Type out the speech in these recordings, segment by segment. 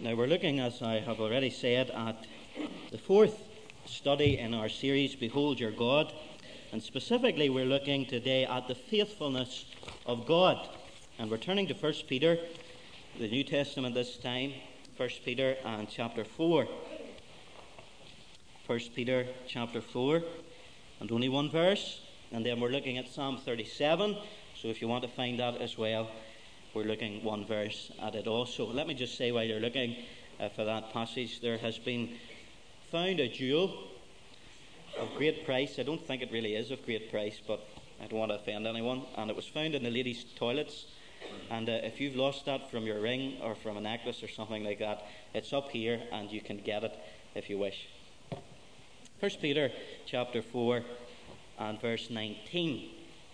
Now we're looking, as I have already said, at the fourth study in our series, Behold Your God. And specifically we're looking today at the faithfulness of God. And we're turning to 1 Peter, the New Testament this time, 1 Peter and chapter 4. 1 Peter chapter 4, and only one verse. And then we're looking at Psalm 37. So if you want to find that as well, we're looking one verse at it also. Let me just say, while you're looking for that passage, there has been found a jewel of great price. I don't think it really is of great price, but I don't want to offend anyone. And it was found in the ladies' toilets. And if you've lost that from your ring or from a necklace or something like that, it's up here and you can get it if you wish. 1 Peter chapter 4 and verse 19.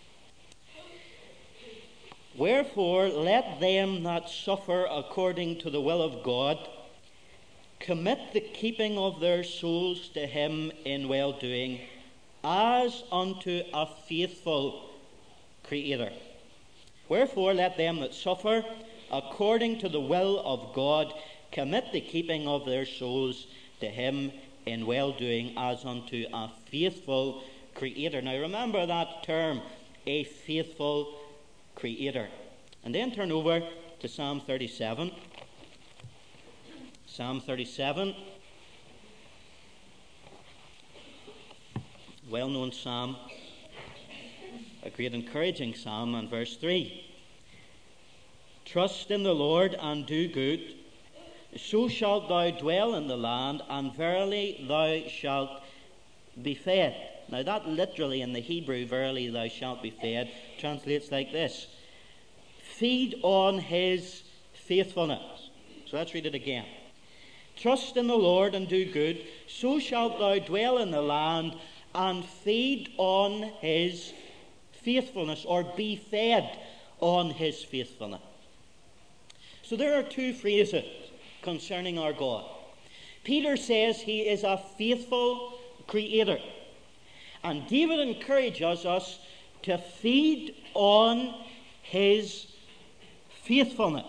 Wherefore let them that suffer according to the will of God commit the keeping of their souls to him in well-doing, as unto a faithful Creator. Wherefore let them that suffer according to the will of God commit the keeping of their souls to him in well-doing, as unto a faithful Creator. Now remember that term, a faithful Creator. And then turn over to Psalm 37. Psalm 37. Well-known psalm. A great encouraging psalm, and verse 3. Trust in the Lord and do good, so shalt thou dwell in the land, and verily thou shalt be fed. Now that literally in the Hebrew, verily thou shalt be fed, translates like this: feed on his faithfulness. So let's read it again. Trust in the Lord and do good, so shalt thou dwell in the land, and feed on his faithfulness, or be fed on his faithfulness. So there are two phrases concerning our God. Peter says he is a faithful Creator. And David encourages us to feed on his faithfulness.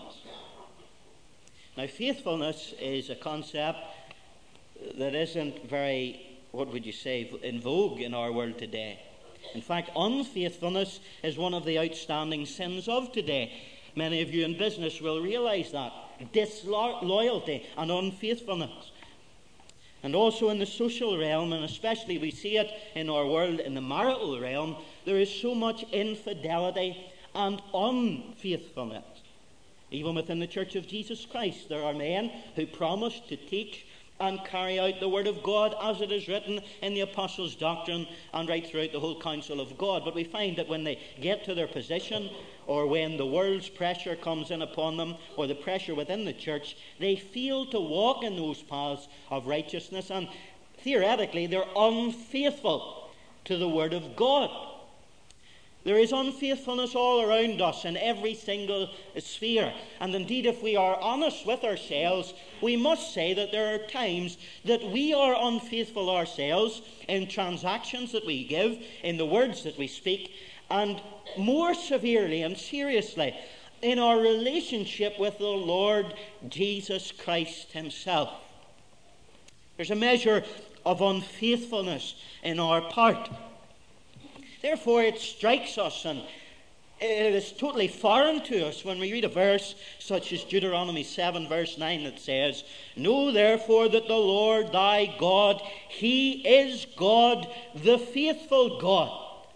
Now, faithfulness is a concept that isn't very, what would you say, in vogue in our world today. In fact, unfaithfulness is one of the outstanding sins of today. Many of you in business will realize that. Disloyalty and unfaithfulness. And also in the social realm, and especially we see it in our world in the marital realm, there is so much infidelity and unfaithfulness. Even within the Church of Jesus Christ, there are men who promise to teach and carry out the Word of God as it is written in the Apostles' doctrine and right throughout the whole counsel of God. But we find that when they get to their position, or when the world's pressure comes in upon them, or the pressure within the church, they fail to walk in those paths of righteousness, and theoretically they're unfaithful to the Word of God. There is unfaithfulness all around us in every single sphere. And indeed, if we are honest with ourselves, we must say that there are times that we are unfaithful ourselves in transactions that we give, in the words that we speak, and more severely and seriously in our relationship with the Lord Jesus Christ himself. There's a measure of unfaithfulness in our part. Therefore, it strikes us, and it is totally foreign to us when we read a verse such as Deuteronomy 7 verse 9 that says, Know therefore that the Lord thy God, he is God, the faithful God.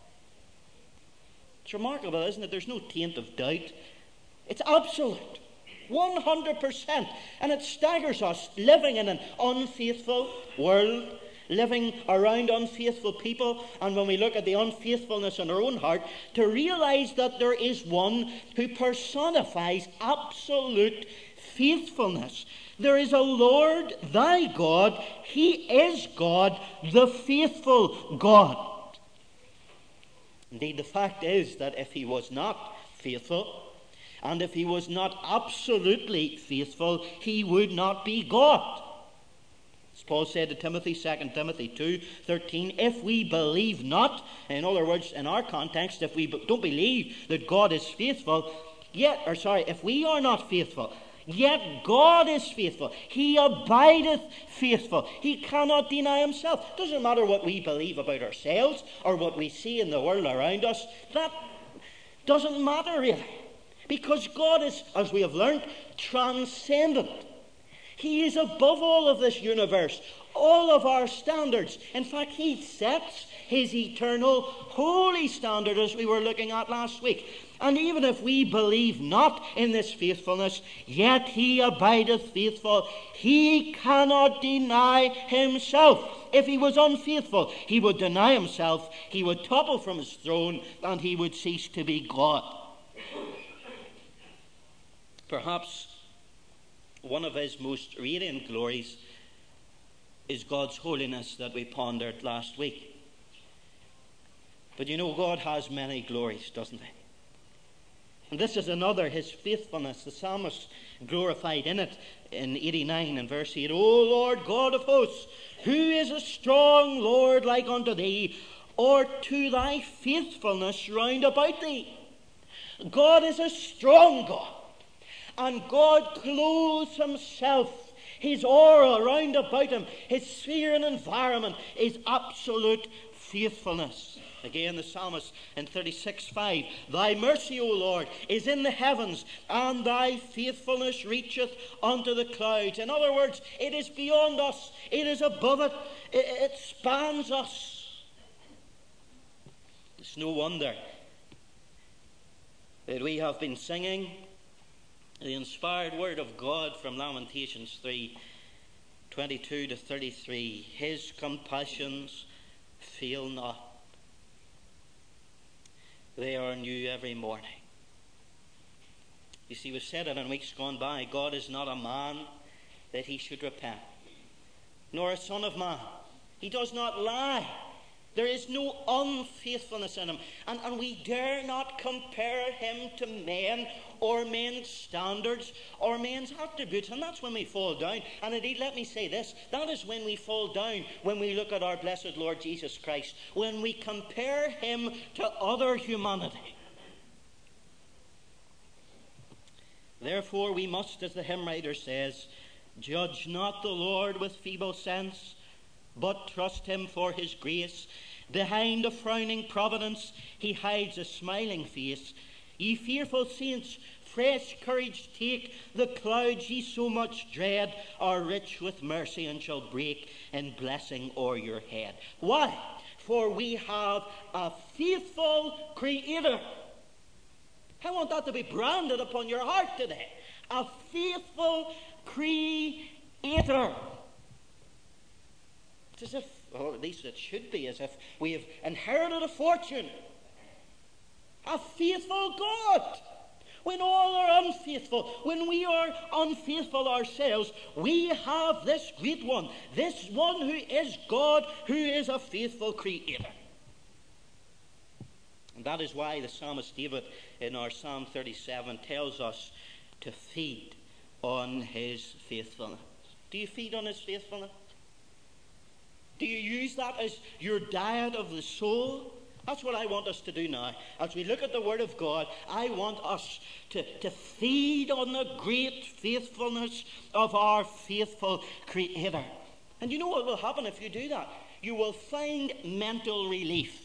It's remarkable, isn't it? There's no taint of doubt. It's absolute. 100%. And it staggers us living in an unfaithful world, living around unfaithful people, and when we look at the unfaithfulness in our own heart, to realize that there is one who personifies absolute faithfulness. There is a Lord thy God, he is God, the faithful God. Indeed, the fact is that if he was not faithful, and if he was not absolutely faithful, he would not be God. As Paul said to Timothy, 2 Timothy 2:13, if we believe not, in other words, in our context, if we don't believe that God is faithful, if we are not faithful, Yet God is faithful. He abideth faithful. He cannot deny himself. Doesn't matter what we believe about ourselves or what we see in the world around us. That doesn't matter really. Because God is, as we have learned, transcendent. He is above all of this universe, all of our standards. In fact, he sets his eternal holy standard, as we were looking at last week. And even if we believe not in this faithfulness, yet he abideth faithful. He cannot deny himself. If he was unfaithful, he would deny himself, he would topple from his throne, and he would cease to be God. Perhaps one of his most radiant glories is God's holiness that we pondered last week. But you know, God has many glories, doesn't he? And this is another, his faithfulness. The psalmist glorified in it in 89 and verse 8. O Lord God of hosts, who is a strong Lord like unto thee, or to thy faithfulness round about thee? God is a strong God. And God clothes himself, his aura round about him, his sphere and environment is absolute faithfulness. Again, the psalmist in 36:5, thy mercy, O Lord, is in the heavens, and thy faithfulness reacheth unto the clouds. In other words, it is beyond us, it is above it, it spans us. It's no wonder that we have been singing the inspired word of God from Lamentations 3:22 to 33. His compassions fail not. They are new every morning. You see, we've said it in weeks gone by. God is not a man that he should repent, nor a son of man. He does not lie. There is no unfaithfulness in him. And we dare not compare him to men or men's standards or men's attributes. And that's when we fall down. And indeed, let me say this. That is when we fall down, when we look at our blessed Lord Jesus Christ. When we compare him to other humanity. Therefore, we must, as the hymn writer says, judge not the Lord with feeble sense, but trust him for his grace. Behind a frowning providence he hides a smiling face. Ye fearful saints, fresh courage take. The clouds ye so much dread are rich with mercy and shall break in blessing o'er your head. Why? For we have a faithful Creator. I want that to be branded upon your heart today. A faithful Creator. It's as if, or at least it should be, as if we have inherited a fortune. A faithful God. When all are unfaithful, when we are unfaithful ourselves, we have this great one. This one who is God, who is a faithful Creator. And that is why the psalmist David in our Psalm 37 tells us to feed on his faithfulness. Do you feed on his faithfulness? Do you use that as your diet of the soul? That's what I want us to do now. As we look at the Word of God, I want us to feed on the great faithfulness of our faithful Creator. And you know what will happen if you do that? You will find mental relief.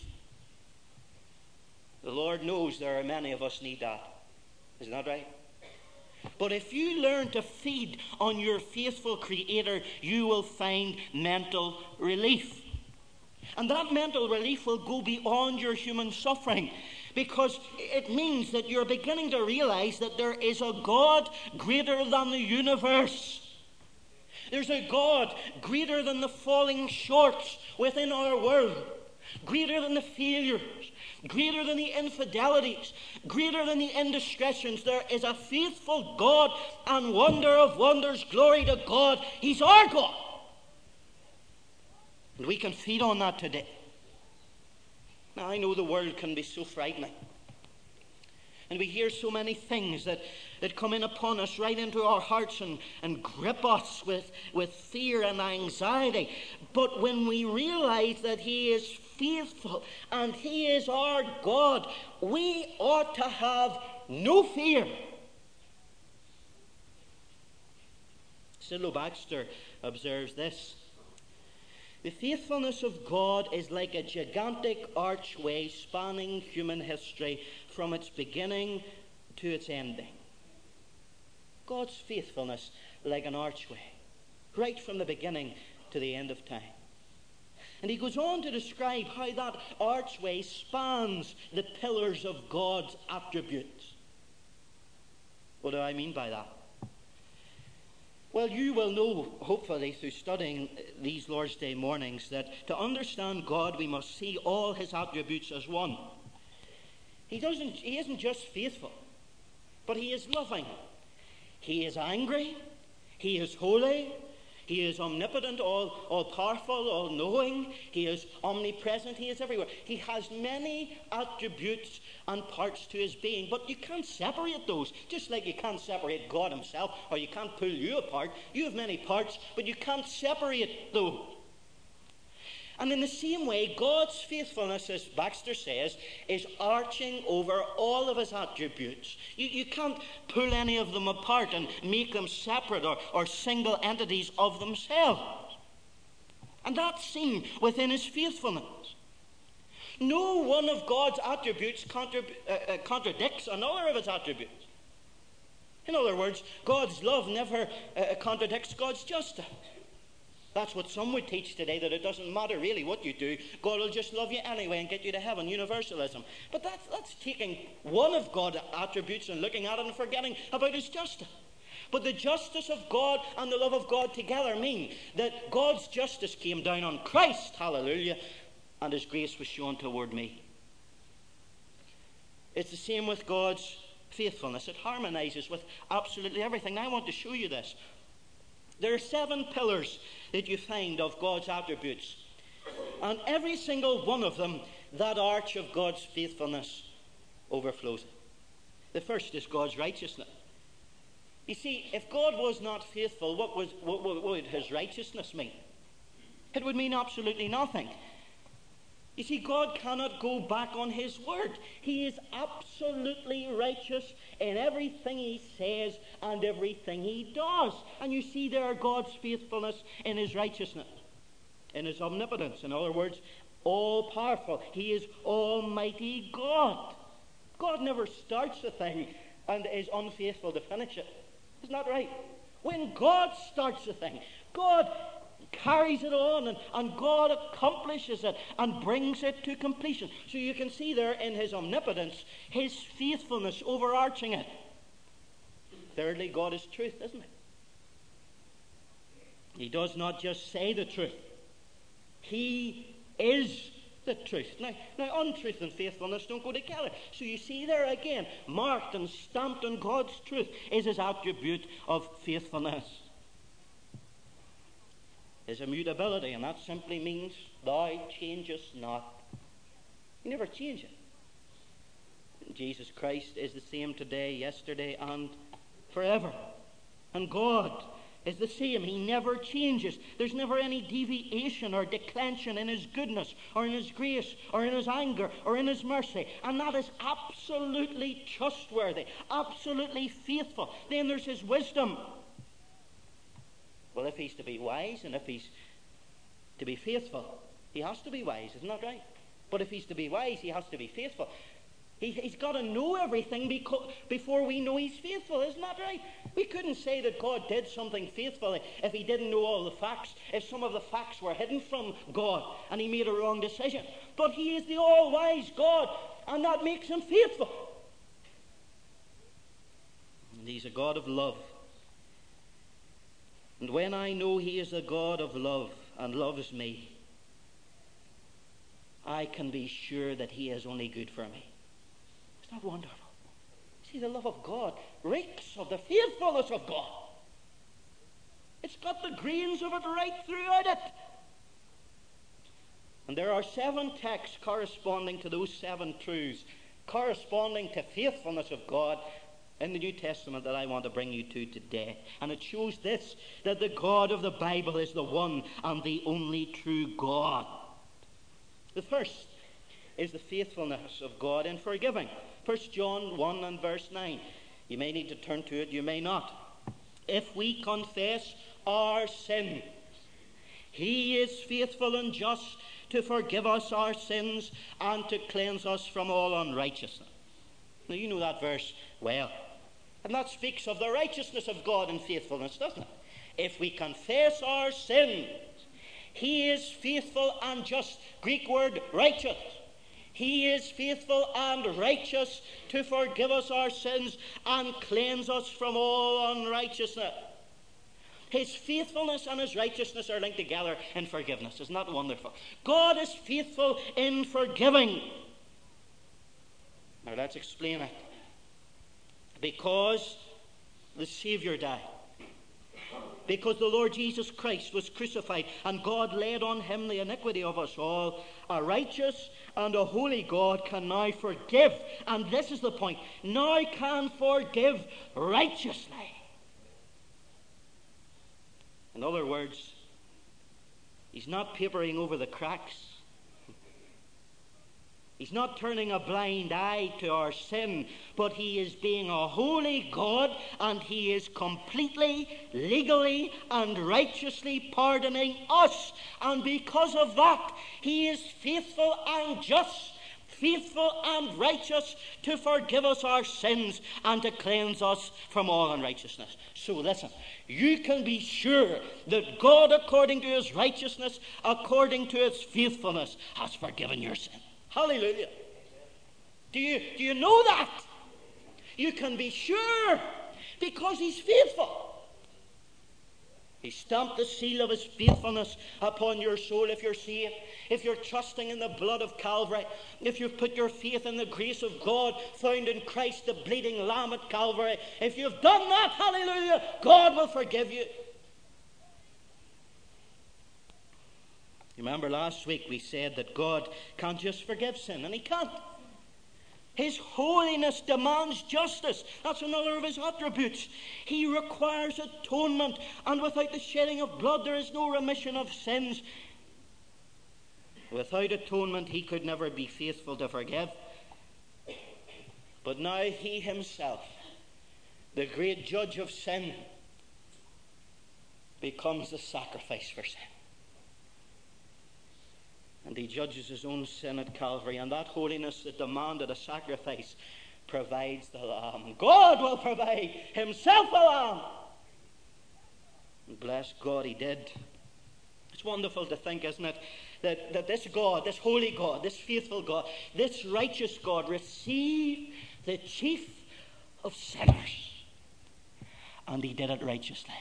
The Lord knows there are many of us need that. Isn't that right? But if you learn to feed on your faithful Creator, you will find mental relief. And that mental relief will go beyond your human suffering, because it means that you're beginning to realize that there is a God greater than the universe. There's a God greater than the falling shorts within our world, greater than the failures, greater than the infidelities, greater than the indiscretions. There is a faithful God, and wonder of wonders, glory to God, He's our God. And we can feed on that today. Now, I know the world can be so frightening. And we hear so many things that come in upon us, right into our hearts, and grip us with fear and anxiety. But when we realize that He is faithful and He is our God, we ought to have no fear. Sidlow Baxter observes this: the faithfulness of God is like a gigantic archway spanning human history from its beginning to its ending. God's faithfulness like an archway, right from the beginning to the end of time. And he goes on to describe how that archway spans the pillars of God's attributes. What do I mean by that? Well, you will know, hopefully, through studying these Lord's Day mornings, that to understand God, we must see all his attributes as one. He isn't just faithful, but he is loving. He is angry. He is holy. He is omnipotent, all-powerful, all-knowing. He is omnipresent. He is everywhere. He has many attributes and parts to his being, but you can't separate those, just like you can't separate God himself, or you can't pull you apart. You have many parts, but you can't separate those. And in the same way, God's faithfulness, as Baxter says, is arching over all of his attributes. You can't pull any of them apart and make them separate or single entities of themselves. And that's seen within his faithfulness. No one of God's attributes contradicts another of his attributes. In other words, God's love never contradicts God's justice. That's what some would teach today, that it doesn't matter really what you do. God will just love you anyway and get you to heaven, universalism. But that's taking one of God's attributes and looking at it and forgetting about his justice. But the justice of God and the love of God together mean that God's justice came down on Christ, hallelujah, and his grace was shown toward me. It's the same with God's faithfulness. It harmonizes with absolutely everything. Now I want to show you this. There are 7 pillars that you find of God's attributes. And every single one of them, that arch of God's faithfulness overflows. The first is God's righteousness. You see, if God was not faithful, what would his righteousness mean? It would mean absolutely nothing. You see, God cannot go back on his word. He is absolutely righteous in everything he says and everything he does. And you see there God's faithfulness in his righteousness, in his omnipotence. In other words, all-powerful. He is Almighty God. God never starts a thing and is unfaithful to finish it. Isn't that right? When God starts a thing, God carries it on, and God accomplishes it and brings it to completion. So you can see there in his omnipotence, his faithfulness overarching it. Thirdly, God is truth, isn't he? He does not just say the truth. He is the truth. Now, untruth and faithfulness don't go together. So you see there again, marked and stamped on God's truth is his attribute of faithfulness. His immutability, and that simply means thou changest not. You never change it. Jesus Christ is the same today, yesterday, and forever. And God is the same. He never changes. There's never any deviation or declension in his goodness or in his grace or in his anger or in his mercy. And that is absolutely trustworthy, absolutely faithful. Then there's his wisdom. Well, if he's to be wise and if he's to be faithful, he has to be wise, isn't that right? But if he's to be wise, he has to be faithful. He's got to know everything before we know he's faithful, isn't that right? We couldn't say that God did something faithfully if he didn't know all the facts, if some of the facts were hidden from God and he made a wrong decision. But he is the all-wise God, and that makes him faithful. And he's a God of love. And when I know he is a God of love and loves me, I can be sure that he is only good for me. Isn't that wonderful? See, the love of God reeks of the faithfulness of God. It's got the grains of it right throughout it. And there are 7 texts corresponding to those 7 truths, corresponding to faithfulness of God in the New Testament that I want to bring you to today. And it shows this, that the God of the Bible is the one and the only true God. The first is the faithfulness of God in forgiving. 1 John 1 and verse 9. You may need to turn to it, you may not. If we confess our sins. He is faithful and just to forgive us our sins and to cleanse us from all unrighteousness. Now, you know that verse well. And that speaks of the righteousness of God and faithfulness, doesn't it? If we confess our sins, He is faithful and just. Greek word, righteous. He is faithful and righteous to forgive us our sins and cleanse us from all unrighteousness. His faithfulness and His righteousness are linked together in forgiveness. Isn't that wonderful? God is faithful in forgiving. Now let's explain it. Because the Savior died. Because the Lord Jesus Christ was crucified and God laid on Him the iniquity of us all, a righteous and a holy God can now forgive. And this is the point. Now can forgive righteously. In other words, He's not papering over the cracks. He's not turning a blind eye to our sin, but He is being a holy God, and He is completely, legally, and righteously pardoning us. And because of that, He is faithful and just, faithful and righteous to forgive us our sins and to cleanse us from all unrighteousness. So listen, you can be sure that God, according to His righteousness, according to His faithfulness, has forgiven your sin. Hallelujah. Do you know that? You can be sure because He's faithful. He stamped the seal of His faithfulness upon your soul if you're saved, if you're trusting in the blood of Calvary, if you've put your faith in the grace of God found in Christ, the bleeding Lamb at Calvary. If you've done that, hallelujah, God will forgive you. Remember last week we said that God can't just forgive sin, and He can't. His holiness demands justice. That's another of His attributes. He requires atonement, and without the shedding of blood there is no remission of sins. Without atonement He could never be faithful to forgive. But now He Himself, the great judge of sin, becomes the sacrifice for sin. And He judges His own sin at Calvary. And that holiness that demanded a sacrifice provides the Lamb. God will provide Himself a Lamb. And bless God, He did. It's wonderful to think, isn't it, that this God, this holy God, this faithful God, this righteous God received the chief of sinners. And He did it righteously.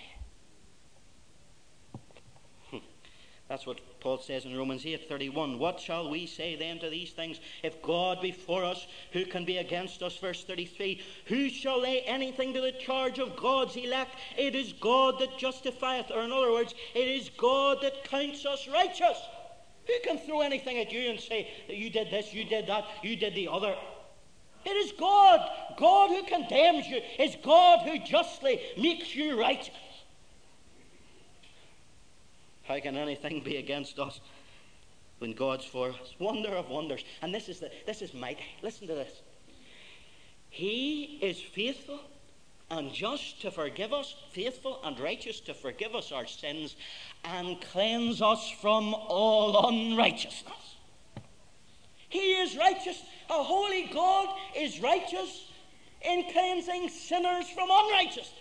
That's what Paul says in Romans 8:31. What shall we say then to these things? If God be for us, who can be against us? Verse 33. Who shall lay anything to the charge of God's elect? It is God that justifieth. Or in other words, it is God that counts us righteous. Who can throw anything at you and say, you did this, you did that, you did the other? It is God. God who condemns you. It's God who justly makes you righteous. How can anything be against us when God's for us? Wonder of wonders. And this is mighty. Listen to this. He is faithful and just to forgive us, faithful and righteous to forgive us our sins and cleanse us from all unrighteousness. He is righteous. A holy God is righteous in cleansing sinners from unrighteousness.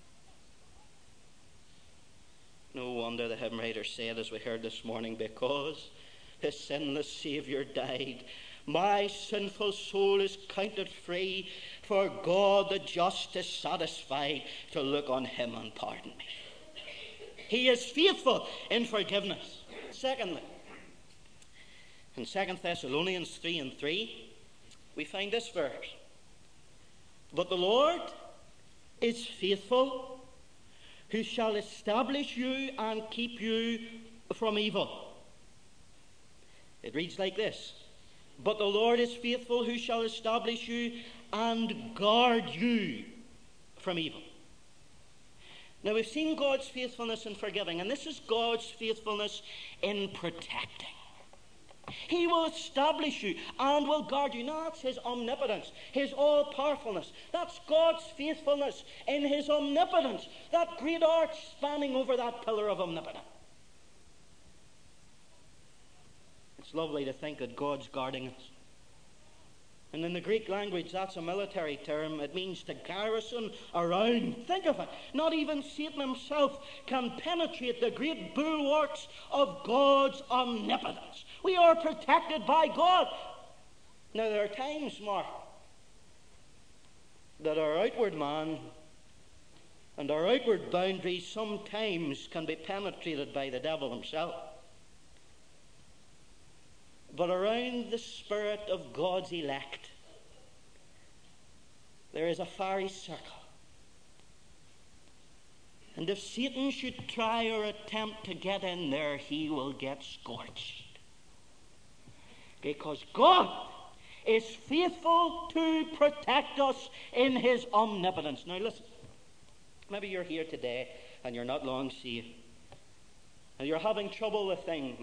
No wonder the hymn writer said, as we heard this morning, because the sinless Saviour died, my sinful soul is counted free, for God the just is satisfied to look on Him and pardon me. He is faithful in forgiveness. Secondly, in 2 Thessalonians 3:3, we find this verse. But the Lord is faithful, who shall establish you and keep you from evil. It reads like this. But the Lord is faithful, who shall establish you and guard you from evil. Now we've seen God's faithfulness in forgiving, and this is God's faithfulness in protecting. He will establish you and will guard you. Now that's his omnipotence, his all-powerfulness. That's God's faithfulness in his omnipotence. That great arch spanning over that pillar of omnipotence. It's lovely to think that God's guarding us. And in the Greek language, that's a military term. It means to garrison around. Think of it. Not even Satan himself can penetrate the great bulwarks of God's omnipotence. We are protected by God. Now, there are times, Mark, that our outward man and our outward boundaries sometimes can be penetrated by the devil himself. But around the spirit of God's elect, there is a fiery circle. And if Satan should try or attempt to get in there, he will get scorched. Because God is faithful to protect us in his omnipotence. Now listen, maybe you're here today and you're not long saved. And you're having trouble with things.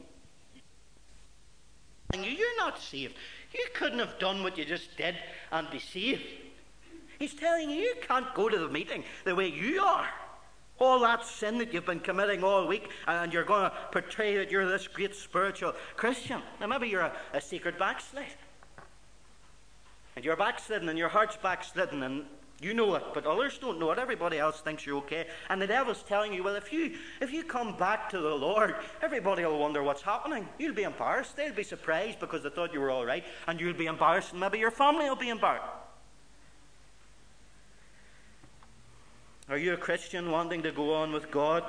You're not saved. You couldn't have done what you just did and be saved. He's telling you, you can't go to the meeting the way you are. All that sin that you've been committing all week, and you're going to portray that you're this great spiritual Christian. Now maybe you're a secret backslide. And you're backslidden, and your heart's backslidden, and you know it, but others don't know it. Everybody else thinks you're okay. And the devil's telling you, well, if you come back to the Lord, everybody will wonder what's happening. You'll be embarrassed. They'll be surprised because they thought you were all right, and you'll be embarrassed, and maybe your family will be embarrassed. Are you a Christian wanting to go on with God?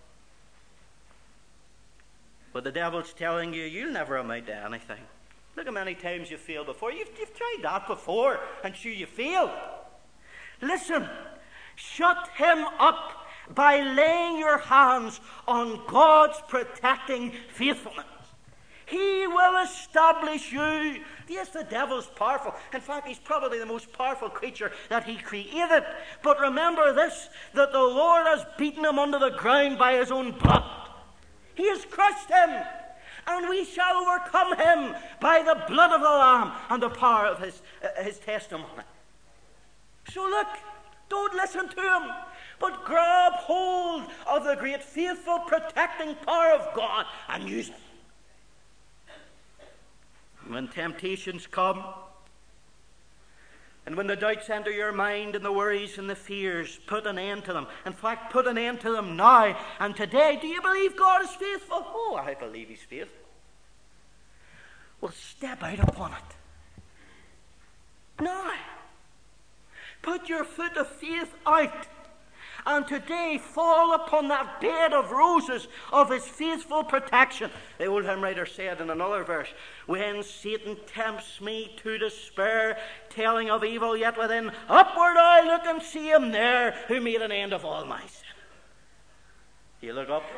But the devil's telling you, you'll never amount to anything. Look how many times you've failed before. You've tried that before, and sure you failed. Listen, shut him up by laying your hands on God's protecting faithfulness. He will establish you. Yes, the devil's powerful. In fact, he's probably the most powerful creature that he created. But remember this, that the Lord has beaten him under the ground by his own blood. He has crushed him. And we shall overcome him by the blood of the Lamb and the power of his testimony. So look, don't listen to him, but grab hold of the great faithful protecting power of God and use it. When temptations come, and when the doubts enter your mind and the worries and the fears, put an end to them. In fact, put an end to them now. And today, do you believe God is faithful? Oh, I believe he's faithful. Well, step out upon it. Now, put your foot of faith out. And today fall upon that bed of roses of his faithful protection. The old hymn writer said in another verse, when Satan tempts me to despair, telling of evil yet within, upward I look and see him there, who made an end of all my sin. You look up.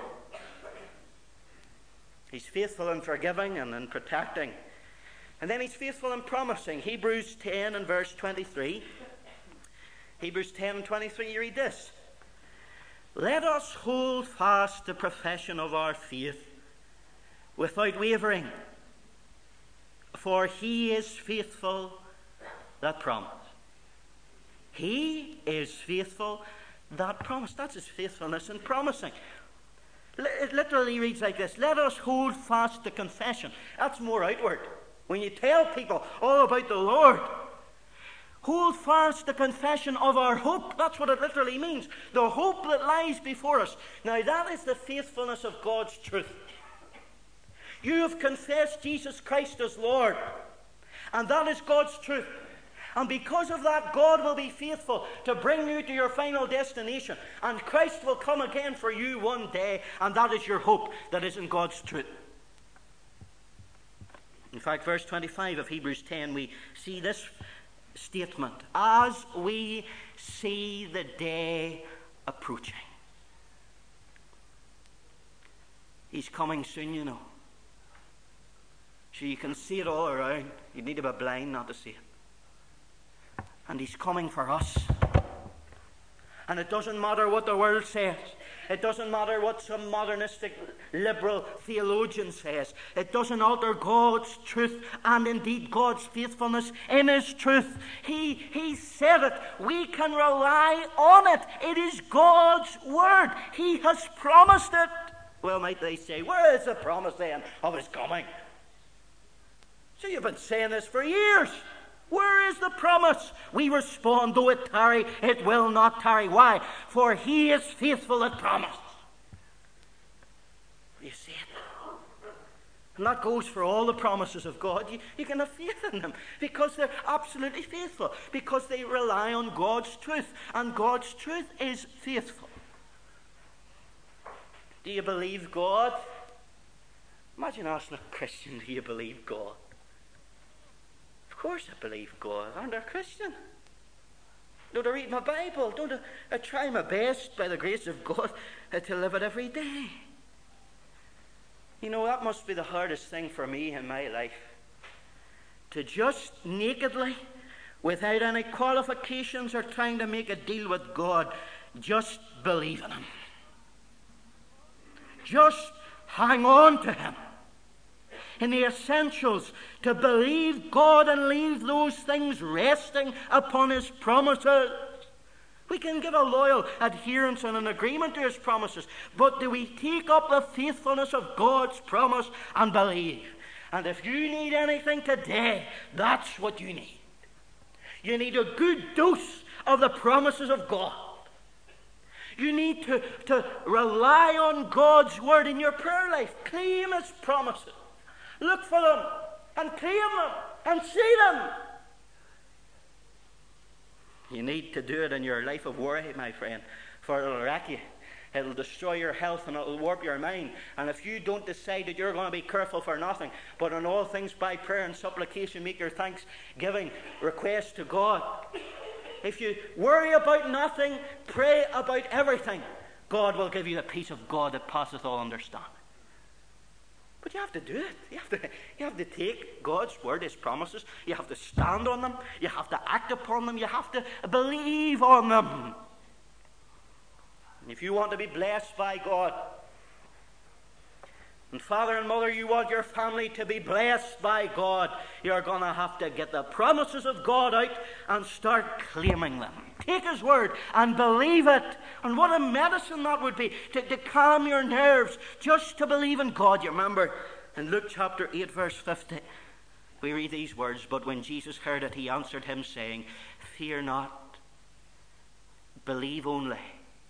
He's faithful in forgiving and in protecting. And then he's faithful in promising. Hebrews 10 and verse 23. Hebrews 10 and 23, you read this. Let us hold fast the profession of our faith without wavering, for he is faithful that promised. He is faithful that promised. That's his faithfulness in promising. It literally reads like this. Let us hold fast the confession. That's more outward. When you tell people all about the Lord, hold fast the confession of our hope. That's what it literally means. The hope that lies before us. Now that is the faithfulness of God's truth. You have confessed Jesus Christ as Lord. And that is God's truth. And because of that, God will be faithful to bring you to your final destination. And Christ will come again for you one day. And that is your hope that is in God's truth. In fact, verse 25 of Hebrews 10, we see this statement. As we see the day approaching. He's coming soon, you know. So you can see it all around. You need to be blind not to see it. And he's coming for us. And it doesn't matter what the world says. It doesn't matter what some modernistic liberal theologian says. It doesn't alter God's truth and indeed God's faithfulness in His truth. He said it. We can rely on it. It is God's word. He has promised it. Well, might they say, where is the promise then of His coming? So you've been saying this for years. Where is the promise? We respond, though it tarry, it will not tarry. Why? For He is faithful that promised. You see it? And that goes for all the promises of God. You can have faith in them because they're absolutely faithful, because they rely on God's truth, and God's truth is faithful. Do you believe God? Imagine asking a Christian, do you believe God? Of course I believe God. Aren't I a Christian? Don't I read my Bible? Don't I try my best by the grace of God to live it every day? You know, that must be the hardest thing for me in my life. To just nakedly, without any qualifications or trying to make a deal with God, just believe in Him. Just hang on to Him. In the essentials, to believe God and leave those things resting upon His promises. We can give a loyal adherence and an agreement to His promises, but do we take up the faithfulness of God's promise and believe? And if you need anything today, that's what you need. You need a good dose of the promises of God. You need to rely on God's word in your prayer life. Claim His promises. Look for them and claim them and see them. You need to do it in your life of worry, my friend, for it'll wreck you. It'll destroy your health and it'll warp your mind. And if you don't decide that you're going to be careful for nothing, but in all things by prayer and supplication make your thanksgiving request to God. If you worry about nothing, pray about everything, God will give you the peace of God that passeth all understanding. But you have to do it. You have to take God's word, His promises. You have to stand on them. You have to act upon them. You have to believe on them. And if you want to be blessed by God, and father and mother, you want your family to be blessed by God, you're going to have to get the promises of God out and start claiming them. Take His word and believe it. And what a medicine that would be to calm your nerves, just to believe in God. You remember in Luke chapter 8 verse 50, we read these words, "But when Jesus heard it, He answered him, saying, Fear not, believe only,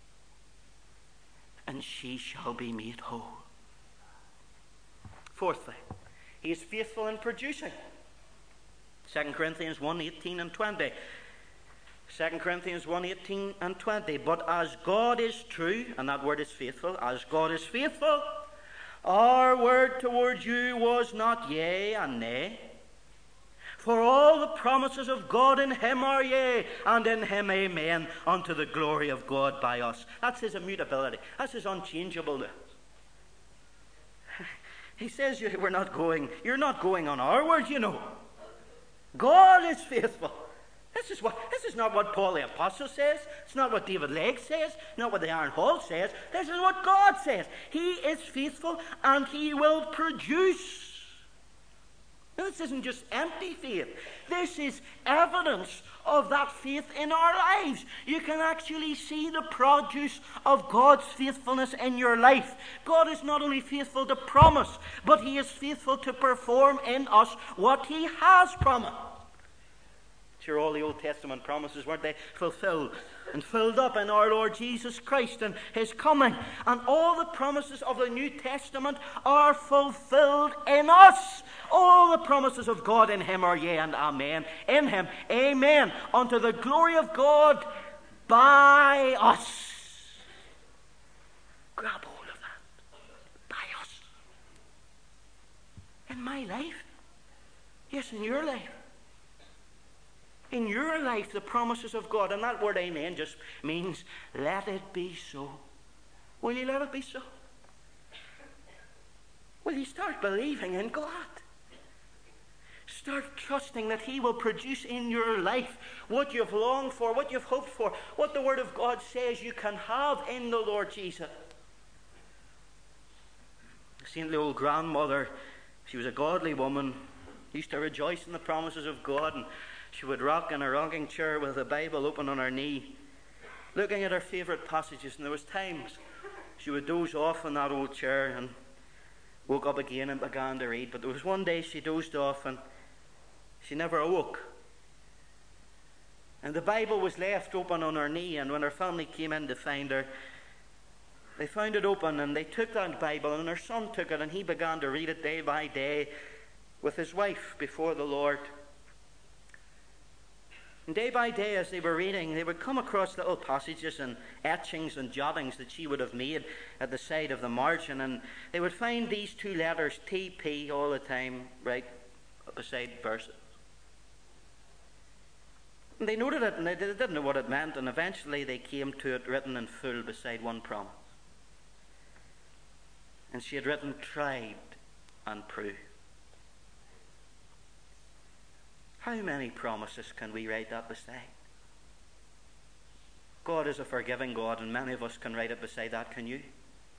and she shall be made whole." Fourthly, He is faithful in producing. 2 Corinthians 1:18 and 20. 2 Corinthians 1:18 and 20. "But as God is true," and that word is faithful, "as God is faithful, our word towards you was not yea and nay. For all the promises of God in Him are yea, and in Him amen, unto the glory of God by us." That's His immutability. That's His unchangeableness. He says you're not going on our word, you know. God is faithful. This is not what Paul the Apostle says. It's not what David Legge says. Not what the Aaron Hall says. This is what God says. He is faithful and He will produce. Now, this isn't just empty faith. This is evidence of that faith in our lives. You can actually see the produce of God's faithfulness in your life. God is not only faithful to promise, but He is faithful to perform in us what He has promised. Sure, all the Old Testament promises, weren't they fulfilled and filled up in our Lord Jesus Christ and His coming? And all the promises of the New Testament are fulfilled in us. All the promises of God in Him are yea and amen. In Him, amen, unto the glory of God by us. Grab hold of that. By us. In my life. Yes, in your life. In your life, the promises of God, and that word amen just means let it be so. Will you let it be so? Will you start believing in God? Start trusting that He will produce in your life what you've longed for, what you've hoped for, what the Word of God says you can have in the Lord Jesus. saintly old grandmother. She was a godly woman, used to rejoice in the promises of God, and she would rock in a rocking chair with the Bible open on her knee, looking at her favourite passages. And there was times she would doze off in that old chair and woke up again and began to read. But there was one day she dozed off and she never awoke. And the Bible was left open on her knee, and when her family came in to find her, they found it open, and they took that Bible, and her son took it, and he began to read it day by day with his wife before the Lord. And day by day, as they were reading, they would come across little passages and etchings and jottings that she would have made at the side of the margin, and they would find these two letters, TP, all the time, right beside verses. And they noted it, and they didn't know what it meant, and eventually they came to it written in full beside one promise. And she had written, tried and proved. How many promises can we write that beside? God is a forgiving God, and many of us can write it beside that. Can you?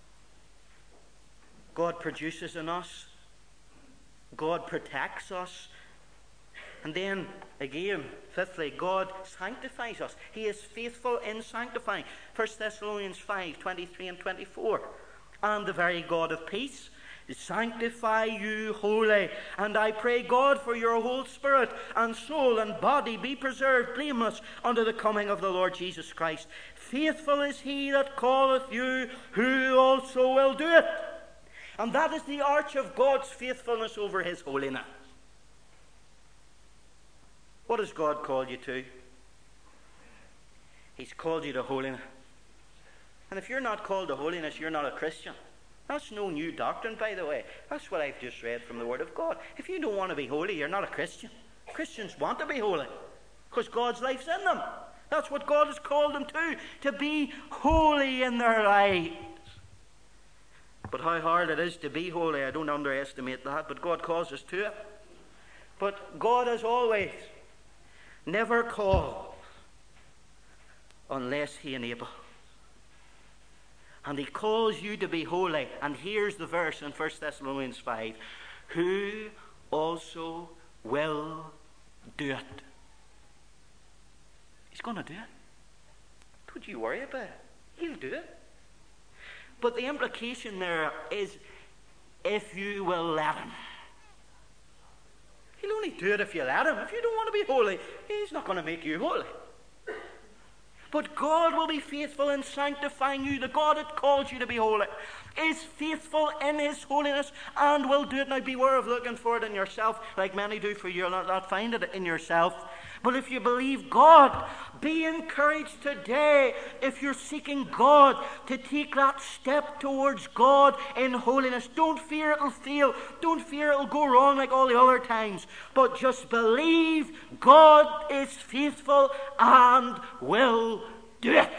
God produces in us. God protects us. And then, again, fifthly, God sanctifies us. He is faithful in sanctifying. 1 Thessalonians 5:23 and 24. And the very God of peace sanctify you wholly. And I pray God for your whole spirit and soul and body be preserved blameless unto the coming of the Lord Jesus Christ. Faithful is he that calleth you, who also will do it. And that is the arch of God's faithfulness over his holiness. What has God called you to? He's called you to holiness. And if you're not called to holiness, you're not a Christian. That's no new doctrine, by the way. That's what I've just read from the Word of God. If you don't want to be holy, you're not a Christian. Christians want to be holy because God's life's in them. That's what God has called them to be holy in their lives. But how hard it is to be holy, I don't underestimate that, but God calls us to it. But God, as always, never calls unless he enables. And he calls you to be holy. And here's the verse in 1 Thessalonians 5. Who also will do it. He's going to do it. Don't you worry about it. He'll do it. But the implication there is if you will let him. He'll only do it if you let him. If you don't want to be holy, he's not going to make you holy. But God will be faithful in sanctifying you. The God that calls you to be holy is faithful in his holiness and will do it. Now beware of looking for it in yourself like many do, for you'll not find it in yourself. But if you believe God, be encouraged today if you're seeking God to take that step towards God in holiness. Don't fear it'll fail. Don't fear it'll go wrong like all the other times. But just believe God is faithful and will do it.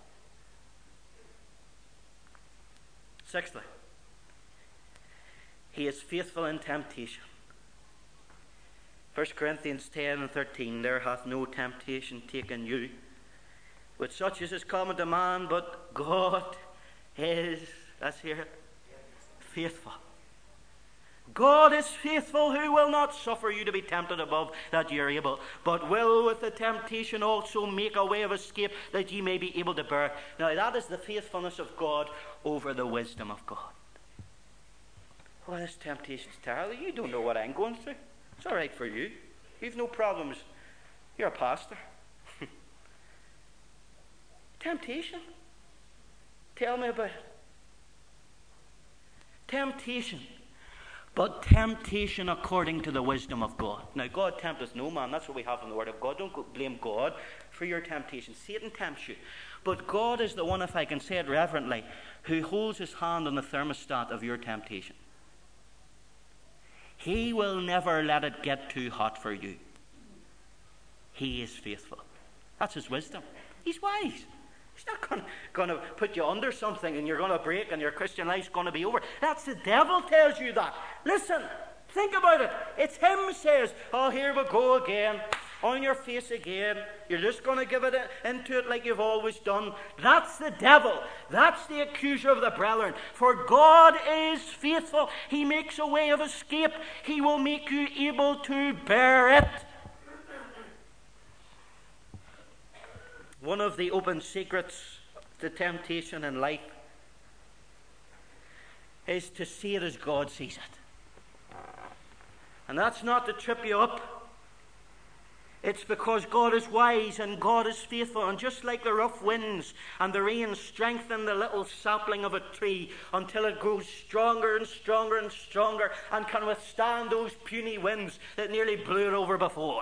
Sixthly, he is faithful in temptation. 1 Corinthians 10 and 13, there hath no temptation taken you, but such as is common to man, but God is, let's hear it, faithful. God is faithful, who will not suffer you to be tempted above that ye are able, but will with the temptation also make a way of escape that ye may be able to bear. Now that is the faithfulness of God over the wisdom of God. Well, this temptation's terrible. You don't know what I'm going through. It's all right for you. You've no problems. You're a pastor. Temptation. Tell me about it. Temptation. But temptation according to the wisdom of God. Now, God tempteth no man. That's what we have in the Word of God. Don't blame God for your temptation. Satan tempts you. But God is the one, if I can say it reverently, who holds his hand on the thermostat of your temptation. He will never let it get too hot for you. He is faithful. That's his wisdom. He's wise. He's not going to put you under something and you're going to break and your Christian life's going to be over. That's the devil tells you that. Listen, think about it. It's him who says, oh, here we go again. on your face again. You're just going to give it into it like you've always done. That's the devil. That's the accuser of the brethren. For God is faithful. He makes a way of escape. He will make you able to bear it. One of the open secrets to temptation in life is to see it as God sees it. And that's not to trip you up. It's because God is wise and God is faithful. And just like the rough winds and the rain strengthen the little sapling of a tree until it grows stronger and stronger and stronger and can withstand those puny winds that nearly blew it over before,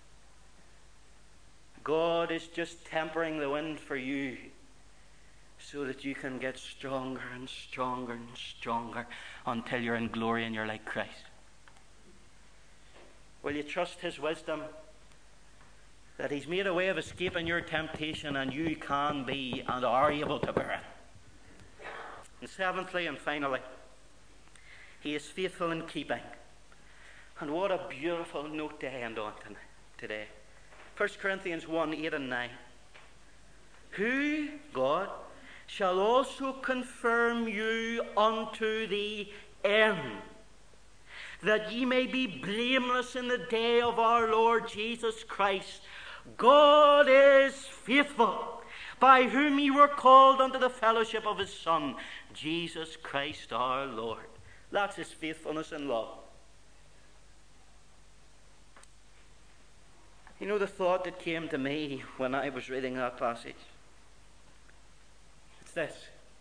God is just tempering the wind for you so that you can get stronger and stronger and stronger until you're in glory and you're like Christ. Will you trust His wisdom that He's made a way of escaping your temptation and you can be and are able to bear it? And seventhly and finally, He is faithful in keeping. And what a beautiful note to end on today. 1 Corinthians 1, 8 and 9. Who, God, shall also confirm you unto the end, that ye may be blameless in the day of our Lord Jesus Christ. God is faithful, by whom ye were called unto the fellowship of His Son, Jesus Christ our Lord. That's His faithfulness and love. You know the thought that came to me when I was reading that passage? It's this: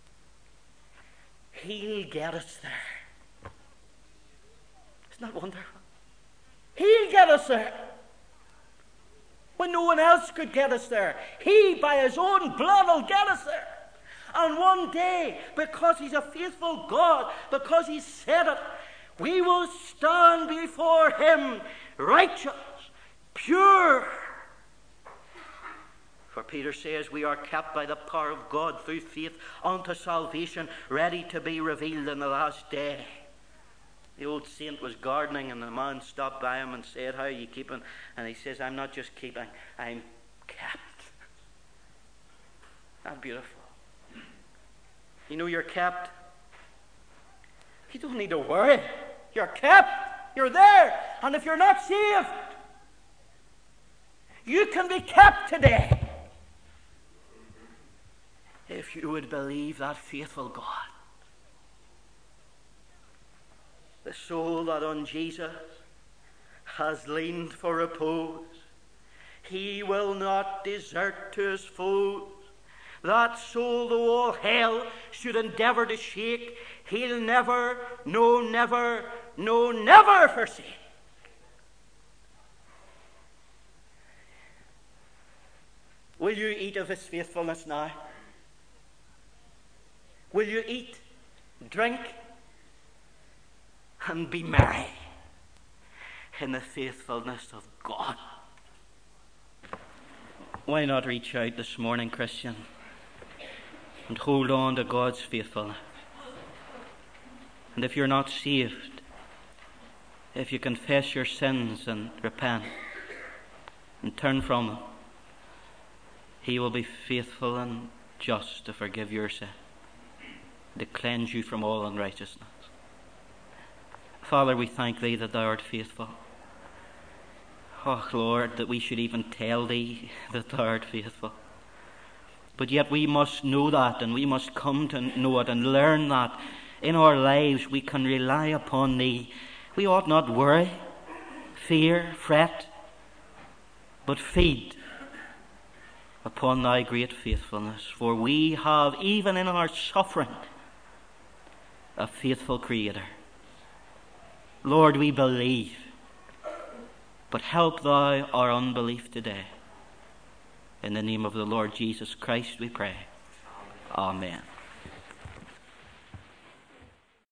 He'll get us there. Isn't that wonderful? He'll get us there when no one else could get us there. He, by His own blood, will get us there. And one day, because He's a faithful God, because He said it, we will stand before Him righteous, pure. For Peter says we are kept by the power of God through faith unto salvation, ready to be revealed in the last day. The old saint was gardening and the man stopped by him and said, how are you keeping? And he says, I'm not just keeping, I'm kept. That's beautiful. You know you're kept. You don't need to worry. You're kept. You're there. And if you're not saved, you can be kept today if you would believe that faithful God. The soul that on Jesus has leaned for repose, He will not desert to His foes. That soul, though all hell should endeavor to shake, He'll never, no never, no never forsake. Will you eat of His faithfulness now? Will you eat, drink, and be merry in the faithfulness of God? Why not reach out this morning, Christian, and hold on to God's faithfulness? And if you're not saved, if you confess your sins and repent and turn from them, He will be faithful and just to forgive your sin, to cleanse you from all unrighteousness. Father, we thank Thee that Thou art faithful. Oh, Lord, that we should even tell Thee that Thou art faithful. But yet we must know that, and we must come to know it and learn that in our lives we can rely upon Thee. We ought not worry, fear, fret, but feed upon Thy great faithfulness. For we have, even in our suffering, a faithful Creator. Lord, we believe, but help Thou our unbelief today. In the name of the Lord Jesus Christ we pray. Amen.